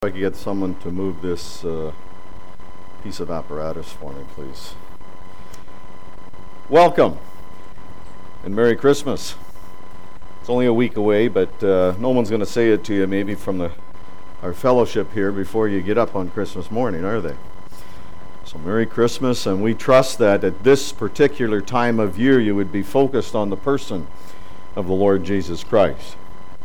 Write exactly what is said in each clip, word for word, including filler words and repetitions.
If I could get someone to move this uh, piece of apparatus for me, please. Welcome and Merry Christmas. It's only a week away, but uh, no one's going to say it to you maybe from the our fellowship here before you get up on Christmas morning, are they? So Merry Christmas, and we trust that at this particular time of year you would be focused on the person of the Lord Jesus Christ.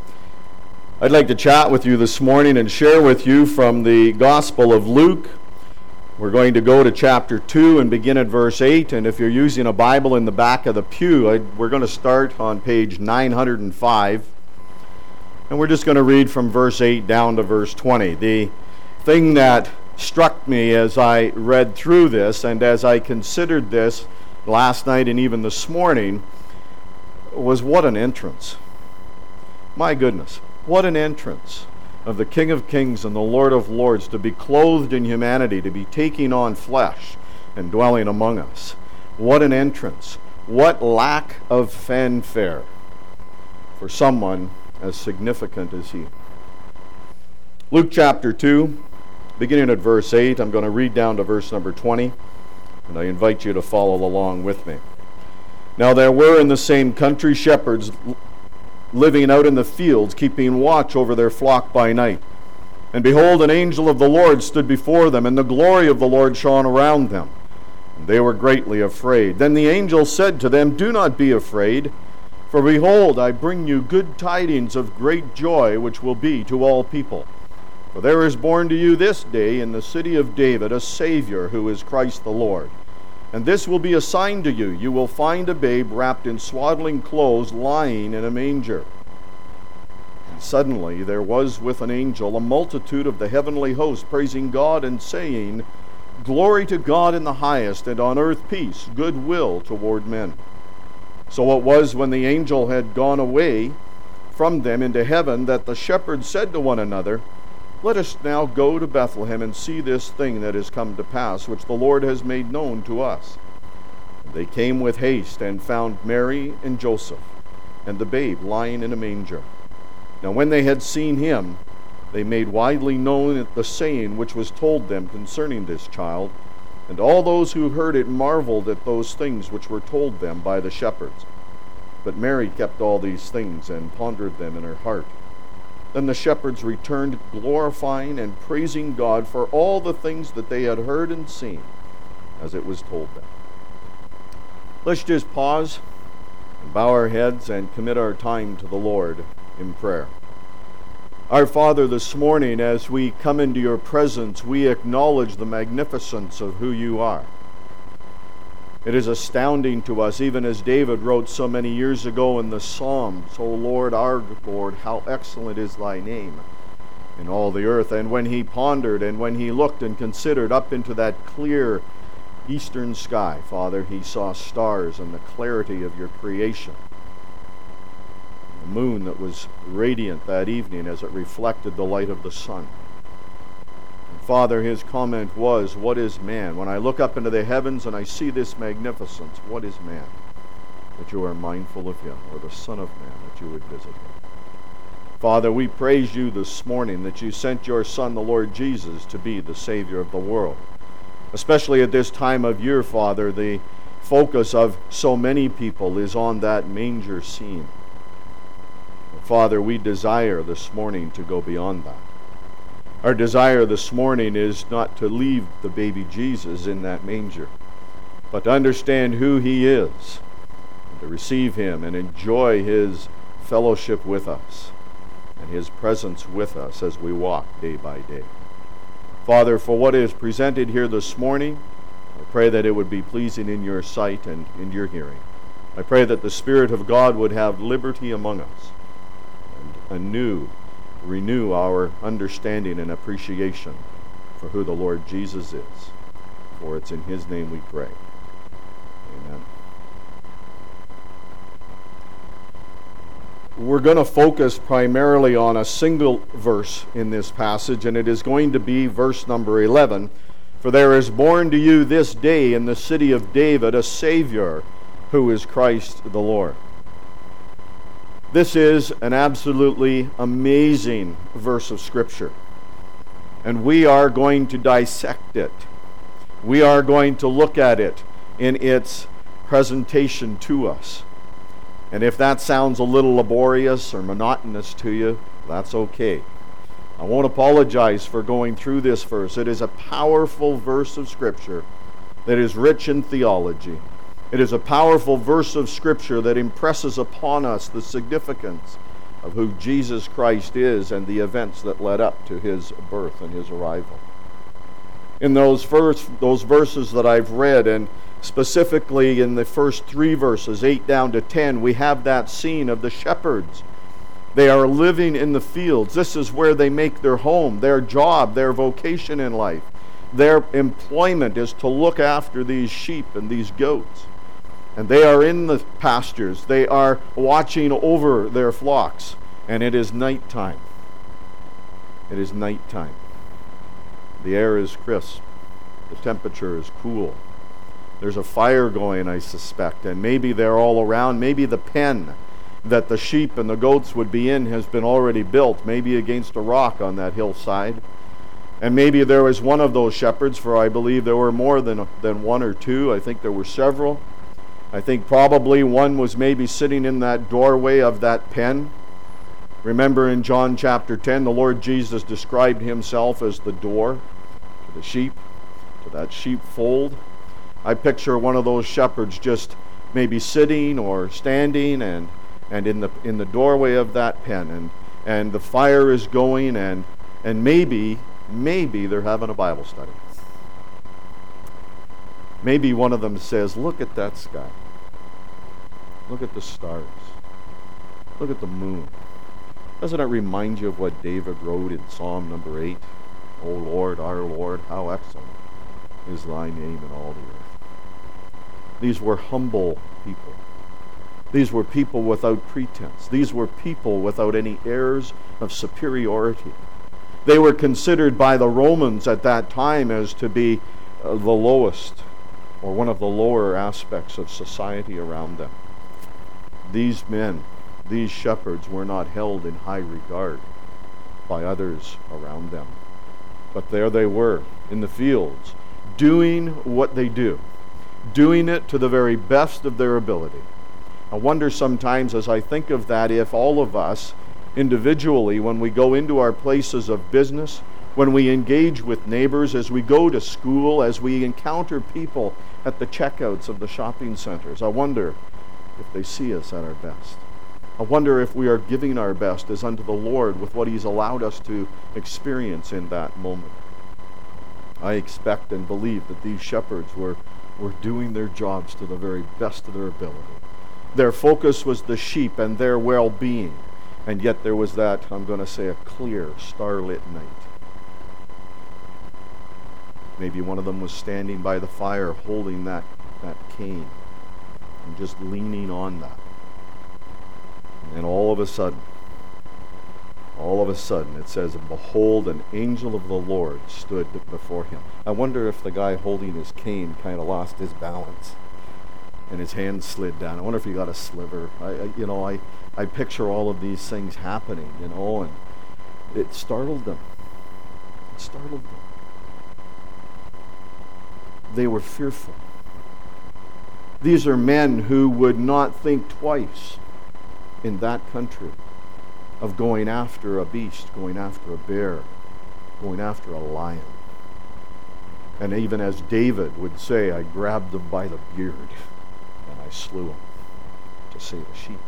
I'd like to chat with you this morning and share with you from the Gospel of Luke. We're going to go to chapter two and begin at verse eight, and if you're using a Bible in the back of the pew, I, we're going to start on page nine hundred five, and we're just going to read from verse eight down to verse twenty. The thing that struck me as I read through this and as I considered this last night and even this morning was what an entrance. My goodness. What an entrance of the King of Kings and the Lord of Lords to be clothed in humanity, to be taking on flesh and dwelling among us. What an entrance. What lack of fanfare for someone as significant as he. Luke chapter two, beginning at verse eight, I'm going to read down to verse number twenty, and I invite you to follow along with me. Now there were in the same country shepherds living out in the fields, keeping watch over their flock by night. And behold, an angel of the Lord stood before them, and the glory of the Lord shone around them. And they were greatly afraid. Then the angel said to them, "Do not be afraid, for behold, I bring you good tidings of great joy, which will be to all people. For there is born to you this day in the city of David a Savior, who is Christ the Lord. And this will be a sign to you. You will find a babe wrapped in swaddling clothes, lying in a manger." And suddenly there was with an angel a multitude of the heavenly host, praising God and saying, "Glory to God in the highest, and on earth peace, goodwill toward men." So it was when the angel had gone away from them into heaven that the shepherds said to one another, "Let us now go to Bethlehem and see this thing that has come to pass, which the Lord has made known to us." And they came with haste and found Mary and Joseph and the babe lying in a manger. Now when they had seen him, they made widely known the saying which was told them concerning this child. And all those who heard it marveled at those things which were told them by the shepherds. But Mary kept all these things and pondered them in her heart. Then the shepherds returned, glorifying and praising God for all the things that they had heard and seen, as it was told them. Let's just pause and bow our heads and commit our time to the Lord in prayer. Our Father, this morning, as we come into your presence, we acknowledge the magnificence of who you are. It is astounding to us, even as David wrote so many years ago in the Psalms, "O Lord, our Lord, how excellent is thy name in all the earth." And when he pondered and when he looked and considered up into that clear eastern sky, Father, he saw stars and the clarity of your creation. The moon that was radiant that evening as it reflected the light of the sun. Father, his comment was, "What is man? When I look up into the heavens and I see this magnificence, what is man? That you are mindful of him, or the Son of Man, that you would visit him." Father, we praise you this morning that you sent your Son, the Lord Jesus, to be the Savior of the world. Especially at this time of year, Father, the focus of so many people is on that manger scene. Father, we desire this morning to go beyond that. Our desire this morning is not to leave the baby Jesus in that manger, but to understand who he is, and to receive him and enjoy his fellowship with us and his presence with us as we walk day by day. Father, for what is presented here this morning, I pray that it would be pleasing in your sight and in your hearing. I pray that the Spirit of God would have liberty among us and anew renew our understanding and appreciation for who the Lord Jesus is. For it's in his name we pray. Amen. We're going to focus primarily on a single verse in this passage, and it is going to be verse number eleven. "For there is born to you this day in the city of David a Savior, who is Christ the Lord." This is an absolutely amazing verse of Scripture. And we are going to dissect it. We are going to look at it in its presentation to us. And if that sounds a little laborious or monotonous to you, that's okay. I won't apologize for going through this verse. It is a powerful verse of Scripture that is rich in theology. It is a powerful verse of Scripture that impresses upon us the significance of who Jesus Christ is and the events that led up to his birth and his arrival. In those verse, those verses that I've read, and specifically in the first three verses, eight down to ten, we have that scene of the shepherds. They are living in the fields. This is where they make their home, their job, their vocation in life. Their employment is to look after these sheep and these goats. And they are in the pastures. They are watching over their flocks. And it is nighttime. It is nighttime. The air is crisp. The temperature is cool. There's a fire going, I suspect. And maybe they're all around. Maybe the pen that the sheep and the goats would be in has been already built. Maybe against a rock on that hillside. And maybe there was one of those shepherds, for I believe there were more than, than one or two. I think there were several. I think probably one was maybe sitting in that doorway of that pen. Remember in John chapter ten, the Lord Jesus described himself as the door to the sheep, to that sheepfold. I picture one of those shepherds just maybe sitting or standing and and in the in the doorway of that pen, and and the fire is going, and and maybe maybe they're having a Bible study. Maybe one of them says, "Look at that sky. Look at the stars. Look at the moon. Doesn't it remind you of what David wrote in Psalm number eight? O Lord, our Lord, how excellent is thy name in all the earth." These were humble people. These were people without pretense. These were people without any airs of superiority. They were considered by the Romans at that time as to be uh, the lowest, or one of the lower aspects of society around them. These men, these shepherds, were not held in high regard by others around them. But there they were in the fields, doing what they do, doing it to the very best of their ability. I wonder sometimes as I think of that, if all of us individually, when we go into our places of business, when we engage with neighbors, as we go to school, as we encounter people at the checkouts of the shopping centers, I wonder if they see us at our best. I wonder if we are giving our best as unto the Lord with what he's allowed us to experience in that moment. I expect and believe that these shepherds were, were doing their jobs to the very best of their ability. Their focus was the sheep and their well-being. And yet there was that, I'm going to say, a clear, starlit night. Maybe one of them was standing by the fire holding that, that cane and just leaning on that. And all of a sudden, all of a sudden, it says, "And behold, an angel of the Lord stood before him." I wonder if the guy holding his cane kind of lost his balance and his hand slid down. I wonder if he got a sliver. I, I, you know, I, I picture all of these things happening, you know, and it startled them. It startled them. They were fearful. These are men who would not think twice in that country of going after a beast, going after a bear, going after a lion. And even as David would say, "I grabbed them by the beard and I slew him to save a sheep."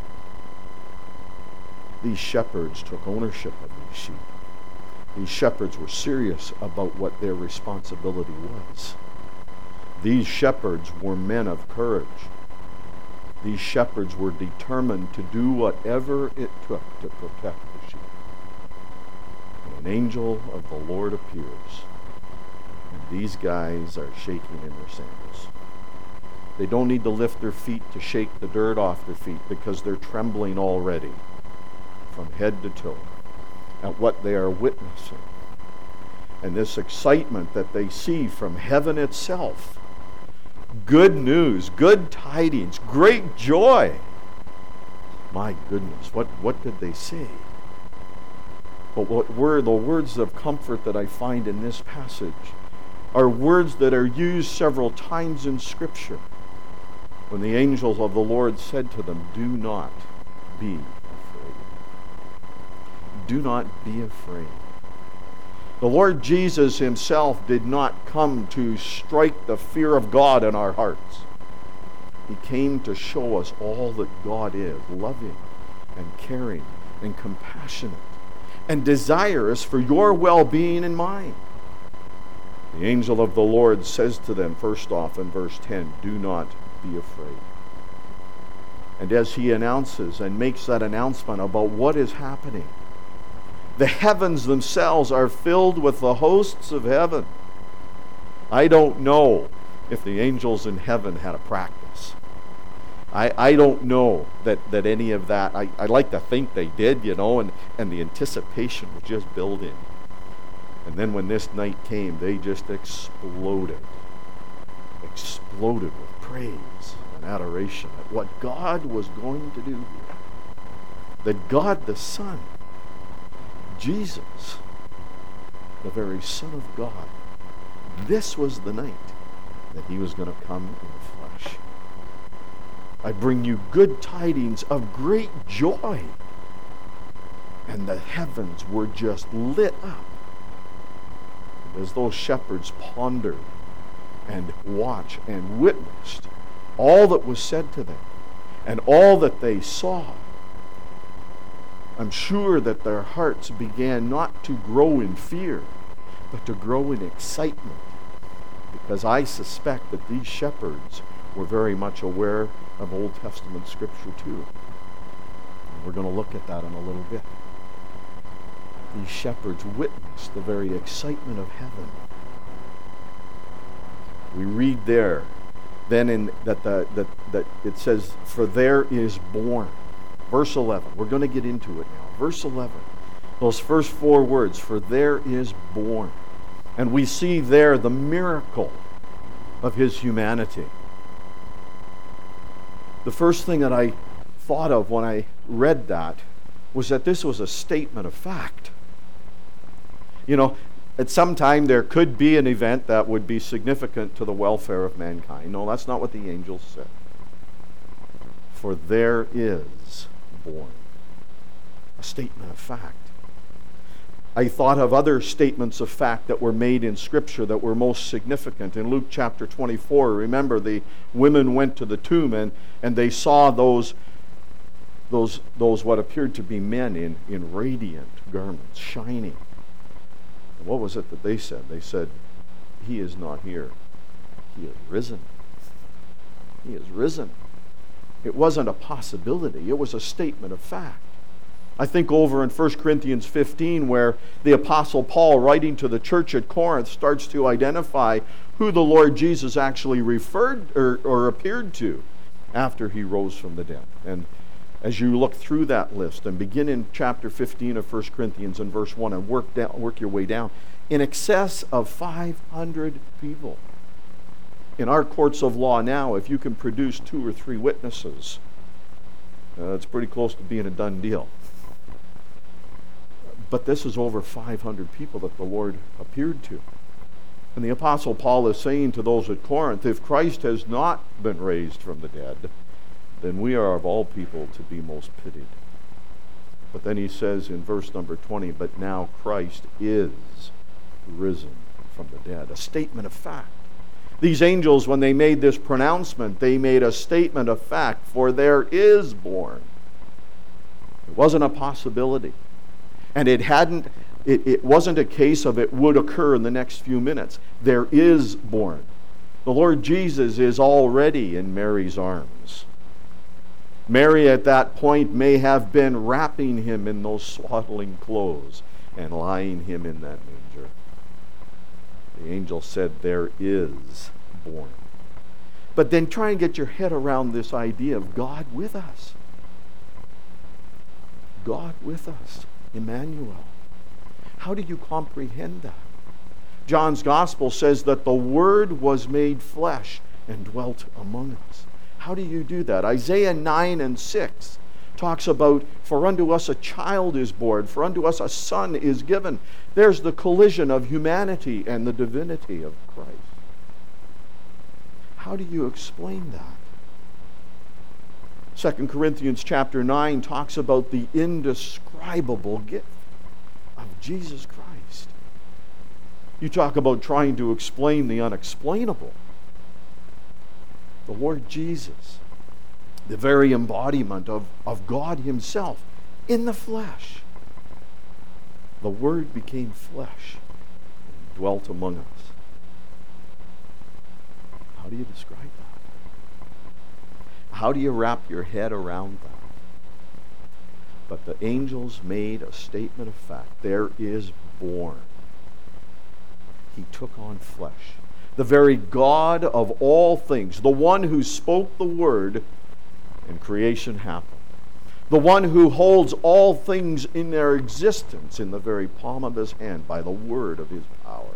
These shepherds took ownership of these sheep. These shepherds were serious about what their responsibility was. These shepherds were men of courage. These shepherds were determined to do whatever it took to protect the sheep. And an angel of the Lord appears, and these guys are shaking in their sandals. They don't need to lift their feet to shake the dirt off their feet because they're trembling already from head to toe at what they are witnessing. And this excitement that they see from heaven itself. Good news, good tidings, great joy. My goodness, what, what did they say? But what were the words of comfort that I find in this passage are words that are used several times in Scripture when the angels of the Lord said to them, "Do not be afraid." Do not be afraid. The Lord Jesus himself did not come to strike the fear of God in our hearts. He came to show us all that God is, loving and caring and compassionate and desirous for your well-being and mine. The angel of the Lord says to them, first off in verse ten, "Do not be afraid." And as he announces and makes that announcement about what is happening, the heavens themselves are filled with the hosts of heaven. I don't know if the angels in heaven had a practice. I, I don't know that, that any of that, I, I like to think they did, you know, and, and the anticipation was just building. And then when this night came, they just exploded. Exploded with praise and adoration at what God was going to do here. That God the Son, Jesus, the very Son of God, this was the night that he was going to come in the flesh. I bring you good tidings of great joy. And the heavens were just lit up as those shepherds pondered and watched and witnessed all that was said to them and all that they saw. I'm sure that their hearts began not to grow in fear, but to grow in excitement, because I suspect that these shepherds were very much aware of Old Testament Scripture too. And we're going to look at that in a little bit. These shepherds witnessed the very excitement of heaven. We read there, then in that the that that it says, "For there is born." Verse eleven. We're going to get into it now. Verse eleven. Those first four words, "For there is born." And we see there the miracle of his humanity. The first thing that I thought of when I read that was that this was a statement of fact. You know, at some time there could be an event that would be significant to the welfare of mankind. No, that's not what the angels said. For there is born. A statement of fact. I thought of other statements of fact that were made in Scripture that were most significant. In Luke chapter twenty-four, remember the women went to the tomb and, and they saw those, those, those what appeared to be men in, in radiant garments, shining. And what was it that they said? They said, "He is not here. He is risen. He is risen." It wasn't a possibility. It was a statement of fact. I think over in First Corinthians fifteen, where the Apostle Paul, writing to the church at Corinth, starts to identify who the Lord Jesus actually referred or, or appeared to after he rose from the dead. And as you look through that list and begin in chapter fifteen of First Corinthians and verse one and work down, work your way down, in excess of five hundred people. In our courts of law now, if you can produce two or three witnesses, uh, it's pretty close to being a done deal. But this is over five hundred people that the Lord appeared to. And the Apostle Paul is saying to those at Corinth, if Christ has not been raised from the dead, then we are of all people to be most pitied. But then he says in verse number twenty, "But now Christ is risen from the dead." A statement of fact. These angels, when they made this pronouncement, they made a statement of fact, for there is born. It wasn't a possibility. And it hadn't, it, it wasn't a case of it would occur in the next few minutes. There is born. The Lord Jesus is already in Mary's arms. Mary at that point may have been wrapping him in those swaddling clothes and lying him in that manger. The angel said, "There is born." But then try and get your head around this idea of God with us. God with us. Emmanuel. How do you comprehend that? John's Gospel says that the Word was made flesh and dwelt among us. How do you do that? Isaiah nine and six talks about, for unto us a child is born, for unto us a son is given. There's the collision of humanity and the divinity of Christ. How do you explain that? Second Corinthians chapter nine talks about the indescribable gift of Jesus Christ. You talk about trying to explain the unexplainable. The Lord Jesus, the very embodiment of, of God himself in the flesh. The Word became flesh and dwelt among us. How do you describe that? How do you wrap your head around that? But the angels made a statement of fact. There is born. He took on flesh. The very God of all things, the one who spoke the word, and creation happened. The one who holds all things in their existence in the very palm of his hand by the word of his power.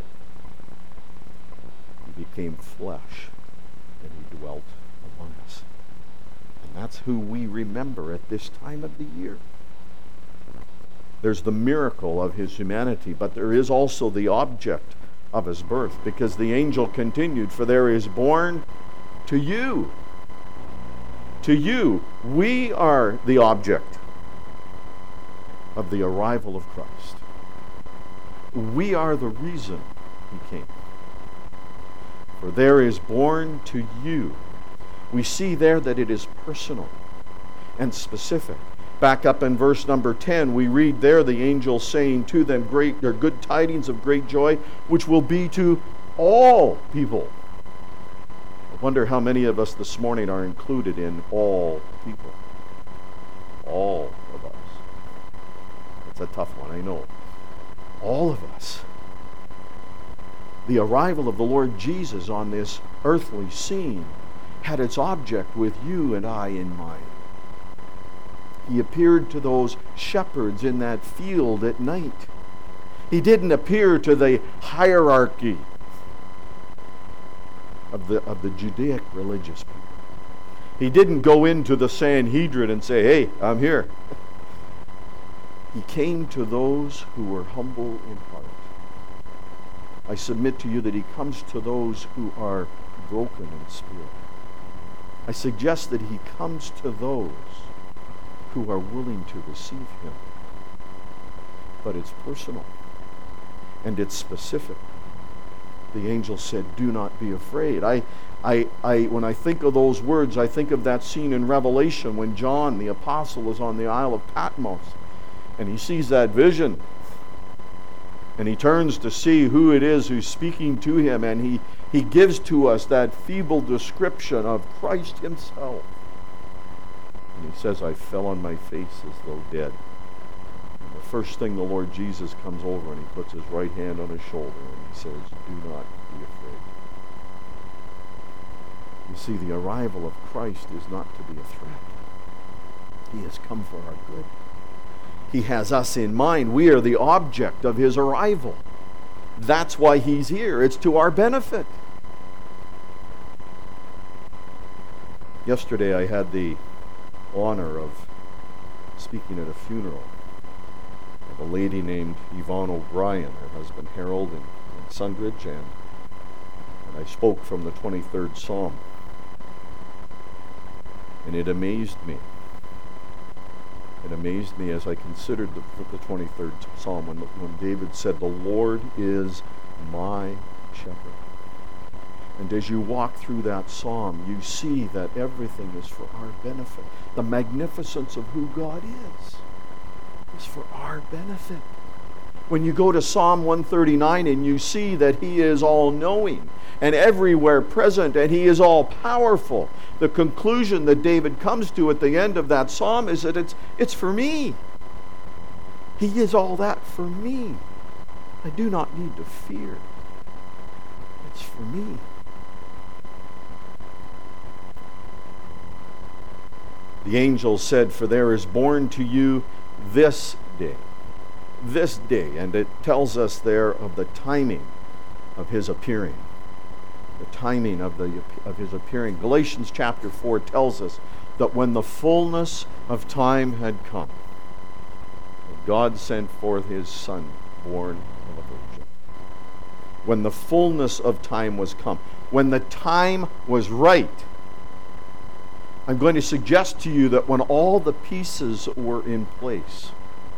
He became flesh and he dwelt among us. And that's who we remember at this time of the year. There's the miracle of his humanity, but there is also the object of his birth, because the angel continued, for there is born to you. To you, we are the object of the arrival of Christ. We are the reason he came. For there is born to you. We see there that it is personal and specific. Back up in verse number ten, we read there the angel saying to them, "Great, there are good tidings of great joy, which will be to all people." I wonder how many of us this morning are included in all people. All of us. It's a tough one, I know. All of us. The arrival of the Lord Jesus on this earthly scene had its object with you and I in mind. He appeared to those shepherds in that field at night. He didn't appear to the hierarchy of the, of the Judaic religious people. He didn't go into the Sanhedrin and say, "Hey, I'm here." He came to those who were humble in heart. I submit to you that he comes to those who are broken in spirit. I suggest that he comes to those who are willing to receive him. But it's personal and it's specific. The angel said, "Do not be afraid." I, I, I, when I think of those words, I think of that scene in Revelation when John, the apostle, is on the Isle of Patmos and he sees that vision and he turns to see who it is who's speaking to him, and he, he gives to us that feeble description of Christ himself. And he says, "I fell on my face as though dead." And the first thing the Lord Jesus comes over and he puts his right hand on his shoulder and he says, "Do not be afraid." You see, the arrival of Christ is not to be a threat. He has come for our good. He has us in mind. We are the object of his arrival. That's why he's here. It's to our benefit. Yesterday I had the honor of speaking at a funeral of a lady named Yvonne O'Brien, her husband Harold, in, in Sundridge, and, and I spoke from the twenty-third Psalm. And it amazed me. It amazed me as I considered the, the twenty-third Psalm when, when David said, "The Lord is my shepherd." And as you walk through that psalm, you see that everything is for our benefit. The magnificence of who God is is for our benefit. When you go to Psalm one thirty-nine and you see that he is all-knowing and everywhere present and he is all-powerful, the conclusion that David comes to at the end of that psalm is that it's, it's for me. He is all that for me. I do not need to fear. It's for me. The angel said, "For there is born to you this day." This day. And it tells us there of the timing of his appearing. The timing of, the, of his appearing. Galatians chapter four tells us that when the fullness of time had come, God sent forth his Son, born of a virgin. When the fullness of time was come, when the time was right, I'm going to suggest to you that when all the pieces were in place,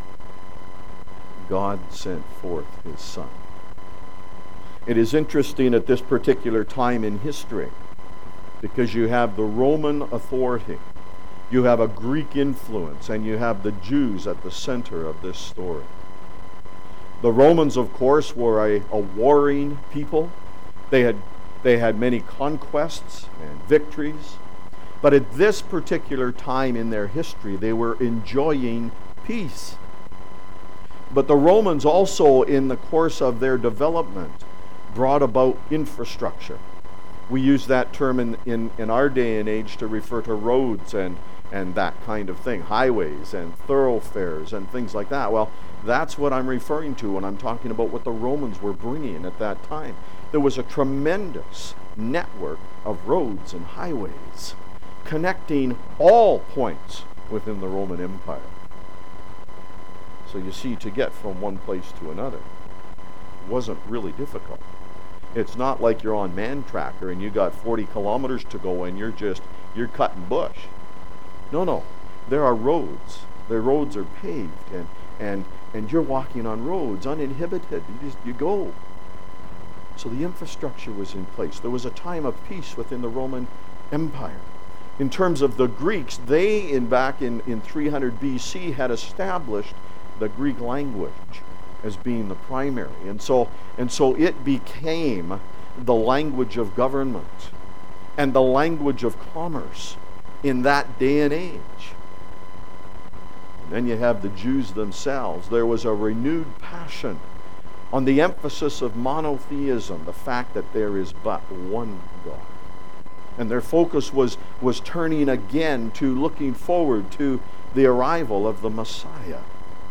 God sent forth his Son. It is interesting at this particular time in history because you have the Roman authority, you have a Greek influence, and you have the Jews at the center of this story. The Romans, of course, were a, a warring people. They had, they had many conquests and victories. But at this particular time in their history, they were enjoying peace. But the Romans also, in the course of their development, brought about infrastructure. We use that term in, in, in our day and age to refer to roads and, and that kind of thing, highways and thoroughfares and things like that. Well, that's what I'm referring to when I'm talking about what the Romans were bringing at that time. There was a tremendous network of roads and highways connecting all points within the Roman Empire. So you see, to get from one place to another wasn't really difficult. It's not like you're on Man Tracker and you got forty kilometers to go and you're just, you're cutting bush. No, no. There are roads. The roads are paved and, and, and you're walking on roads uninhibited. You just, you go. So the infrastructure was in place. There was a time of peace within the Roman Empire. In terms of the Greeks, they, in back in, in three hundred B C, had established the Greek language as being the primary. And so, and so it became the language of government and the language of commerce in that day and age. And then you have the Jews themselves. There was a renewed passion on the emphasis of monotheism, the fact that there is but one God. And their focus was, was turning again to looking forward to the arrival of the Messiah.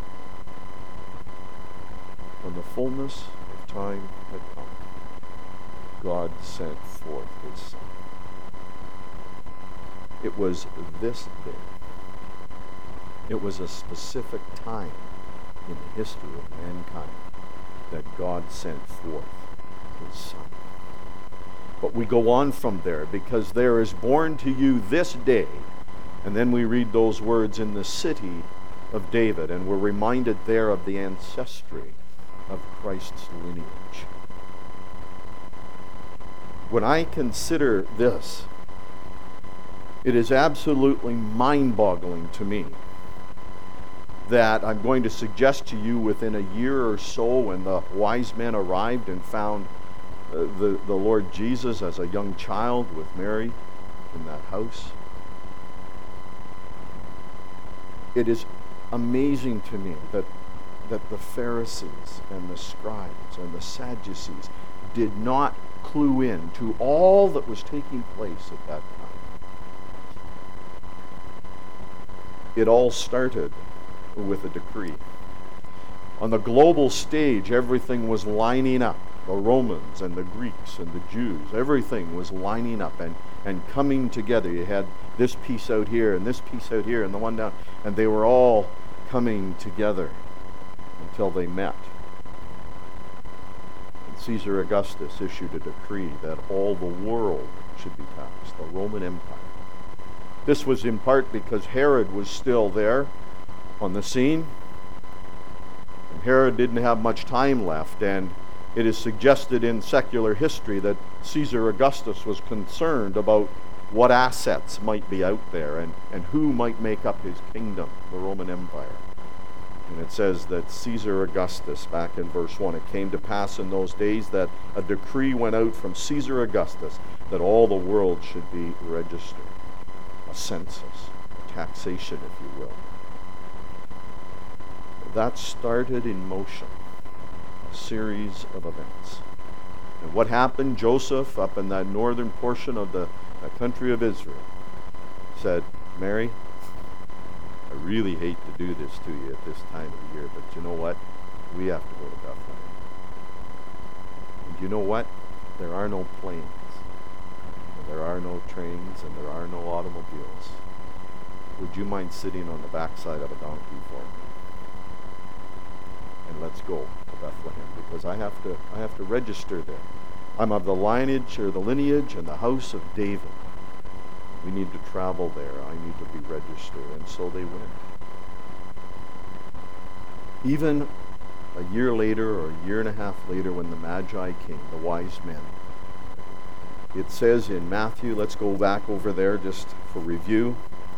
When the fullness of time had come, God sent forth his Son. It was this day. It was a specific time in the history of mankind that God sent forth his Son. But we go on from there, because there is born to you this day, and then we read those words, in the city of David, and we're reminded there of the ancestry of Christ's lineage. When I consider this, it is absolutely mind-boggling to me that I'm going to suggest to you within a year or so, when the wise men arrived and found uh, the, the Lord Jesus as a young child with Mary in that house, it is amazing to me that that the Pharisees and the scribes and the Sadducees did not clue in to all that was taking place at that time. It all started with a decree. On the global stage, everything was lining up. The Romans and the Greeks and the Jews, everything was lining up and, and coming together. You had this piece out here and this piece out here and the one down, and they were all coming together until they met. And Caesar Augustus issued a decree that all the world should be taxed, the Roman Empire. This was in part because Herod was still there on the scene. And Herod didn't have much time left, and it is suggested in secular history that Caesar Augustus was concerned about what assets might be out there and, and who might make up his kingdom, the Roman Empire. And it says that Caesar Augustus, back in verse one, it came to pass in those days that a decree went out from Caesar Augustus that all the world should be registered. A census, a taxation, if you will. That started in motion a series of events. And what happened? Joseph, up in that northern portion of the, the country of Israel, said, Mary, I really hate to do this to you at this time of the year, but you know what? We have to go to Bethlehem. And you know what? There are no planes, and there are no trains, and there are no automobiles. would you mind sitting on the backside of a donkey for me? And let's go to Bethlehem, because I have to I have to register there. I'm of the lineage or the lineage and the house of David. We need to travel there. I need to be registered. And so they went. Even a year later or a year and a half later, when the Magi came, the wise men, it says in Matthew, let's go back over there just for review.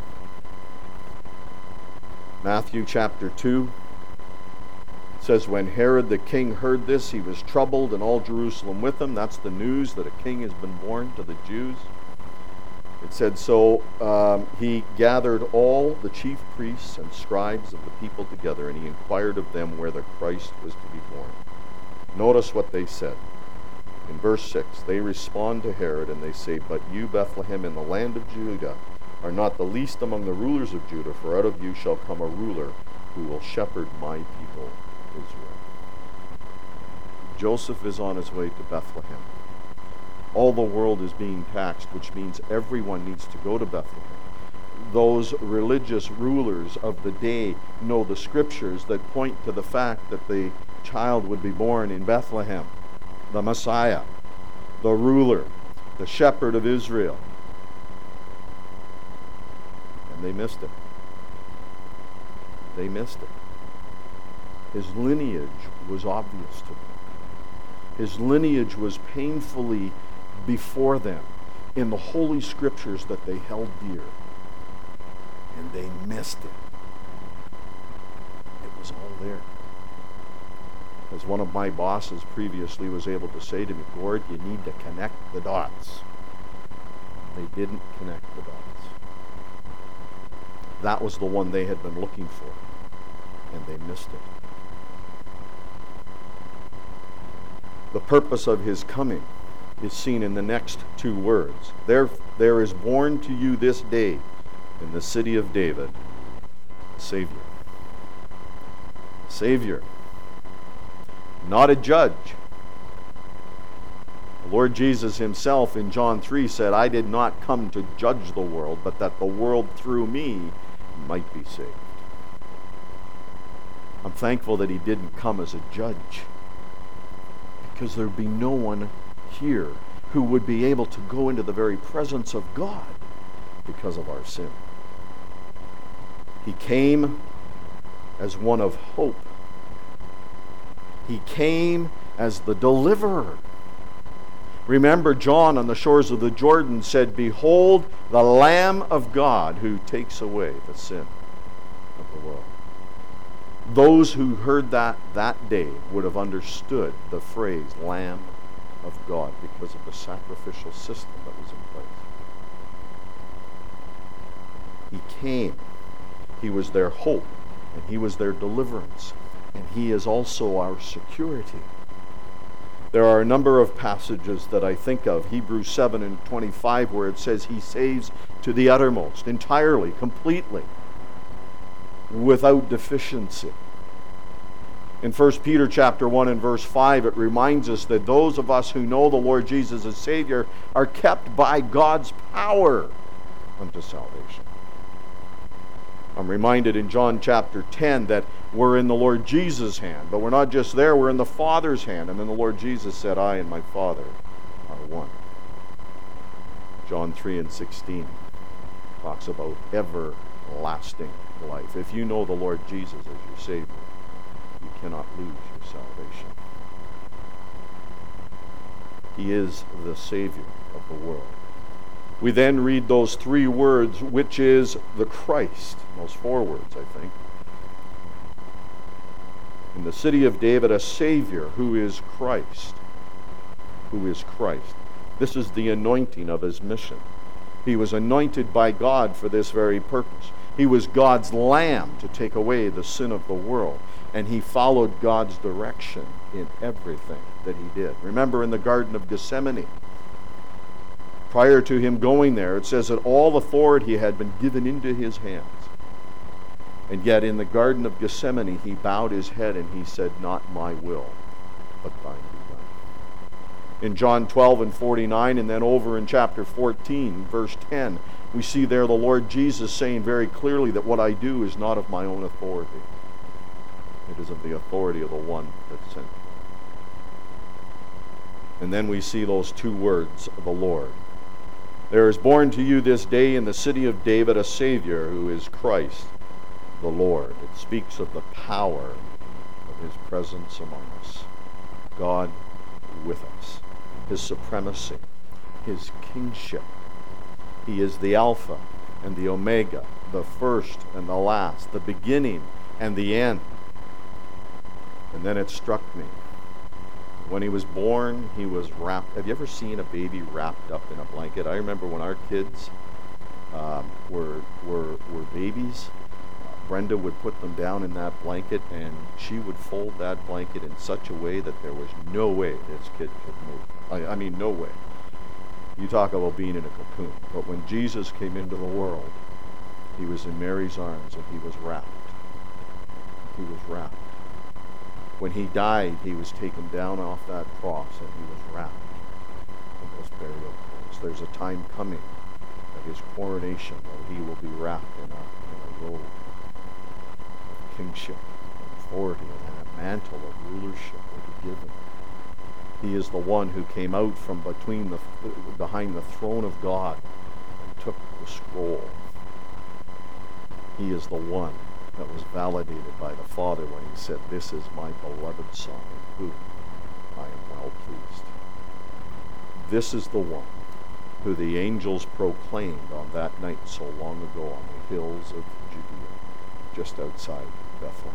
Matthew chapter two says, when Herod the king heard this, he was troubled, and all Jerusalem with him. That's the news that a king has been born to the Jews. It said, so um, he gathered all the chief priests and scribes of the people together, and he inquired of them where the Christ was to be born. Notice what they said. In verse six, they respond to Herod, and they say, but you, Bethlehem, in the land of Judah, are not the least among the rulers of Judah, for out of you shall come a ruler who will shepherd my people Israel. Joseph is on his way to Bethlehem. All the world is being taxed, which means everyone needs to go to Bethlehem. Those religious rulers of the day know the scriptures that point to the fact that the child would be born in Bethlehem, the Messiah, the ruler, the shepherd of Israel. And they missed it. They missed it. His lineage was obvious to them. His lineage was painfully before them in the holy scriptures that they held dear. And they missed it. It was all there. As one of my bosses previously was able to say to me, Gord, you need to connect the dots. They didn't connect the dots. That was the one they had been looking for, and they missed it. The purpose of his coming is seen in the next two words. There, there is born to you this day in the city of David a Savior. Savior. Not a judge. The Lord Jesus himself in John three said, I did not come to judge the world, but that the world through me might be saved. I'm thankful that he didn't come as a judge, because there'd be no one here who would be able to go into the very presence of God because of our sin. He came as one of hope. He came as the deliverer. Remember, John on the shores of the Jordan said, behold, the Lamb of God who takes away the sin of the world. Those who heard that that day would have understood the phrase Lamb of God because of the sacrificial system that was in place. He came. He was their hope, and he was their deliverance, and he is also our security. There are a number of passages that I think of, Hebrews seven and twenty-five, where it says he saves to the uttermost, entirely, completely, without deficiency. In First Peter chapter one and verse five, it reminds us that those of us who know the Lord Jesus as Savior are kept by God's power unto salvation. I'm reminded in John chapter ten that we're in the Lord Jesus' hand, but we're not just there, we're in the Father's hand. And then the Lord Jesus said, I and my Father are one. John three and sixteen talks about everlasting life. If you know the Lord Jesus as your Savior, you cannot lose your salvation. He is the Savior of the world. We then read those three words, which is the Christ. Those four words, I think. In the city of David, a Savior who is Christ. Who is Christ. This is the anointing of his mission. He was anointed by God for this very purpose. He was God's Lamb to take away the sin of the world. And he followed God's direction in everything that he did. Remember in the Garden of Gethsemane, prior to him going there, it says that all authority had been given into his hands. And yet in the Garden of Gethsemane, he bowed his head and he said, not my will, but thine be done. In John twelve and forty-nine, and then over in chapter fourteen, verse ten, we see there the Lord Jesus saying very clearly that what I do is not of my own authority. It is of the authority of the one that sent me. And then we see those two words of the Lord. There is born to you this day in the city of David a Savior who is Christ the Lord. It speaks of the power of his presence among us. God with us. His supremacy. His kingship. He is the Alpha and the Omega, the first and the last, the beginning and the end. And then it struck me. When he was born, he was wrapped. Have you ever seen a baby wrapped up in a blanket? I remember when our kids um, were, were, were babies, uh, Brenda would put them down in that blanket, and she would fold that blanket in such a way that there was no way this kid could move. I, I mean, no way. You talk about being in a cocoon. But when Jesus came into the world, he was in Mary's arms, and he was wrapped. He was wrapped. When he died, he was taken down off that cross, and he was wrapped in those burial clothes. There's a time coming at his coronation where he will be wrapped in a, in a robe of kingship and authority, and a mantle of rulership will be given. He is the one who came out from between the behind the throne of God and took the scroll. He is the one that was validated by the Father when he said, "This is my beloved Son, in whom I am well pleased." This is the one who the angels proclaimed on that night so long ago on the hills of Judea, just outside Bethlehem.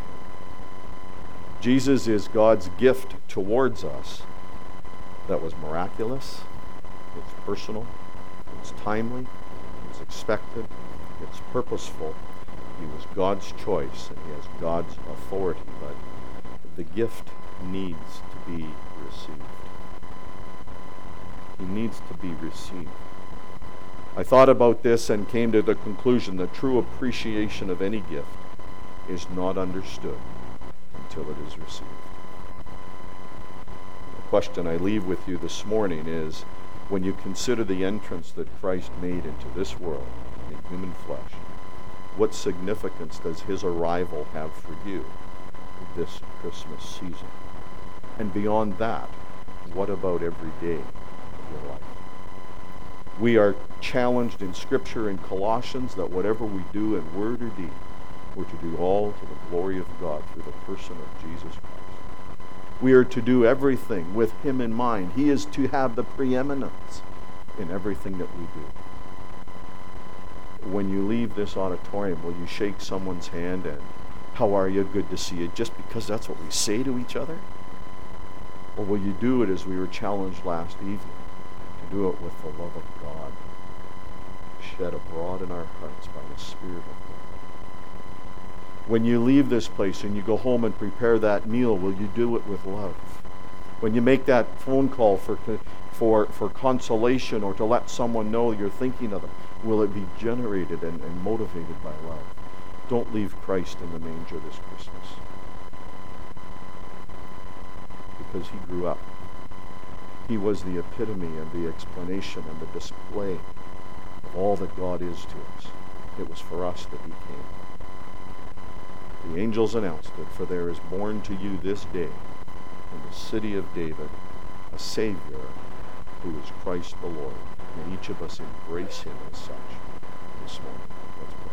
Jesus is God's gift towards us that was miraculous, it's personal, it's timely, it's expected, it's purposeful. He was God's choice, and he has God's authority, but the gift needs to be received. He needs to be received. I thought about this and came to the conclusion that true appreciation of any gift is not understood until it is received. The question I leave with you this morning is, when you consider the entrance that Christ made into this world in human flesh, what significance does his arrival have for you this Christmas season? And beyond that, what about every day of your life? We are challenged in Scripture in Colossians that whatever we do in word or deed, we're to do all to the glory of God through the person of Jesus Christ. We are to do everything with him in mind. He is to have the preeminence in everything that we do. When you leave this auditorium, will you shake someone's hand and, "How are you? Good to see you," just because that's what we say to each other? Or will you do it as we were challenged last evening, to do it with the love of God, shed abroad in our hearts by the Spirit of God? When you leave this place and you go home and prepare that meal, will you do it with love? When you make that phone call for for for consolation or to let someone know you're thinking of them, will it be generated and, and motivated by love? Don't leave Christ in the manger this Christmas, because he grew up. He was the epitome and the explanation and the display of all that God is to us. It was for us that he came. The angels announced it, "For there is born to you this day in the city of David a Savior who is Christ the Lord." May each of us embrace him as such this morning. Let's pray.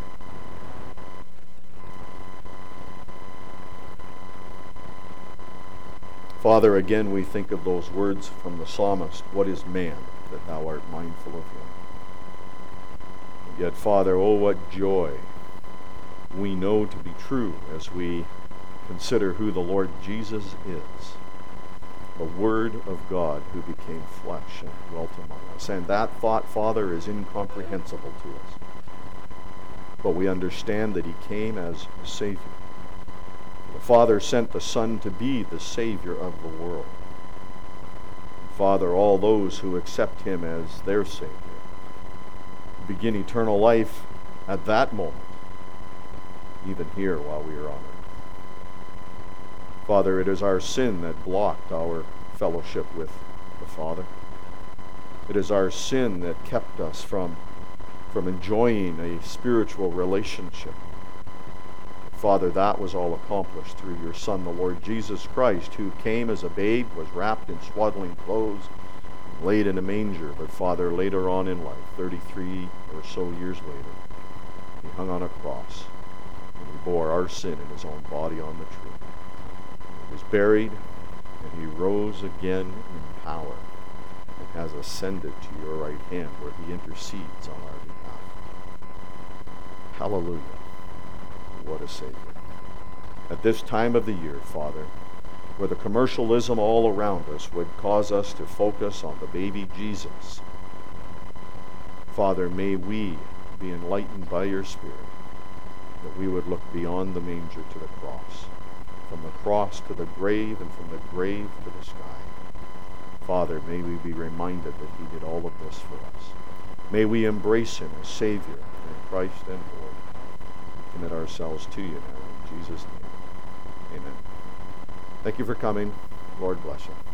Father, again we think of those words from the psalmist, "What is man that thou art mindful of him?" And yet, Father, oh, what joy we know to be true as we consider who the Lord Jesus is, the Word of God who became flesh and dwelt among us. And that thought, Father, is incomprehensible to us. But we understand that he came as a Savior. The Father sent the Son to be the Savior of the world. And Father, all those who accept him as their Savior begin eternal life at that moment, even here while we are on earth. Father, it is our sin that blocked our fellowship with the Father. It is our sin that kept us from, from enjoying a spiritual relationship. Father, that was all accomplished through your Son, the Lord Jesus Christ, who came as a babe, was wrapped in swaddling clothes, laid in a manger. But Father, later on in life, thirty-three or so years later, he hung on a cross, and he bore our sin in his own body on the tree. He was buried, and he rose again in power, and has ascended to your right hand, where he intercedes on our behalf. Hallelujah. What a Savior. At this time of the year, Father, where the commercialism all around us would cause us to focus on the baby Jesus, Father, may we be enlightened by your Spirit, that we would look beyond the manger to the cross, from the cross to the grave, and from the grave to the sky. Father, may we be reminded that he did all of this for us. May we embrace him as Savior in Christ and Lord. We commit ourselves to you now in Jesus' name. Amen. Thank you for coming. Lord bless you.